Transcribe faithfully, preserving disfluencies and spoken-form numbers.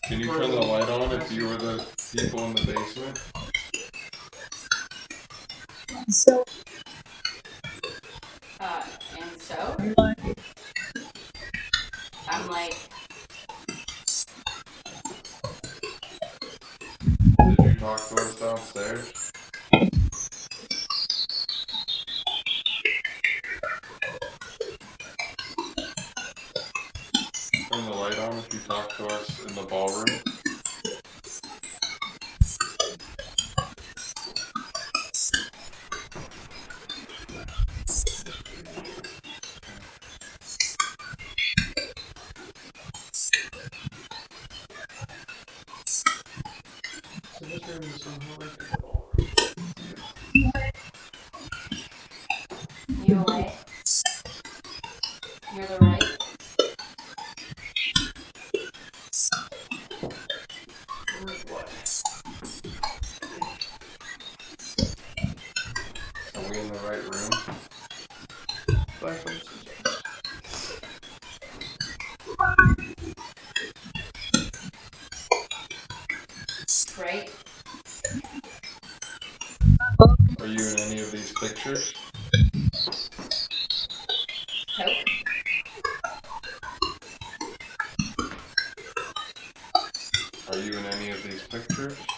Can you turn the light on if you were the people in the basement? So. Uh, and so? I'm like, Did you talk to us downstairs? Turn the light on if you talk to us in the ballroom. So this room is somehow like the ballroom. you're right. You're the right. What? Are we in the right room? Black folks. Right? Are you in any of these pictures? Nope. Are you in any of these pictures?